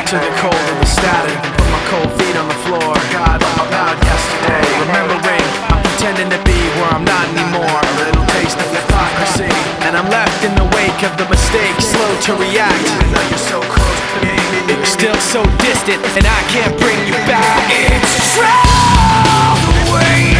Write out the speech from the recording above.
to the cold of the static and put my cold feet on the floor. God, about yesterday, remembering I'm pretending to be where I'm not anymore. A little taste of hypocrisy, and I'm left in the wake of the mistakes, slow to react. Even though you're so close to me, still so distant, and I can't bring you back. It's true, the way